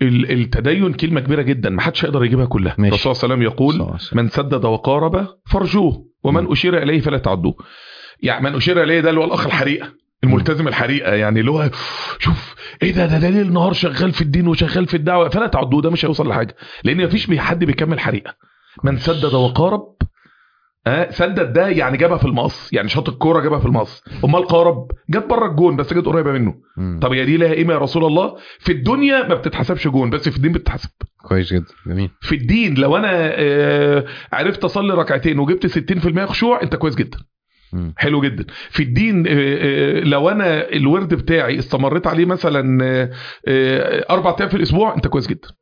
التدين كلمة كبيرة جدا ما حدش يقدر يجيبها كلها. الرسول صلى الله عليه وسلم يقول من سدد وقارب فارجوه ومن أشير إليه فلا تعدوه. يعني من أشير إليه ده اللي هو الأخ الحريقة الملتزم الحريقة، يعني اللي هو شوف ايه ده ليل نهار شغال في الدين وشغال في الدعوة فلا تعدوه، ده مش هيوصل لحاجة لأن مفيش حد بيكمل حريقة. من سدد وقارب سدد ده يعني جابها في المقص، يعني شاط الكوره جابها في المقص. امال قارب جت بره الجون بس جت قريبه منه. طب يا دي لها قيمه يا رسول الله؟ في الدنيا ما بتتحسبش جون بس في الدين بتتحسب. كويس جدا، جميل. في الدين لو انا عرفت اصلي ركعتين وجبت 60% خشوع انت كويس جدا. حلو جدا. في الدين لو انا الورد بتاعي استمريت عليه مثلا 4 ايام في الاسبوع انت كويس جدا.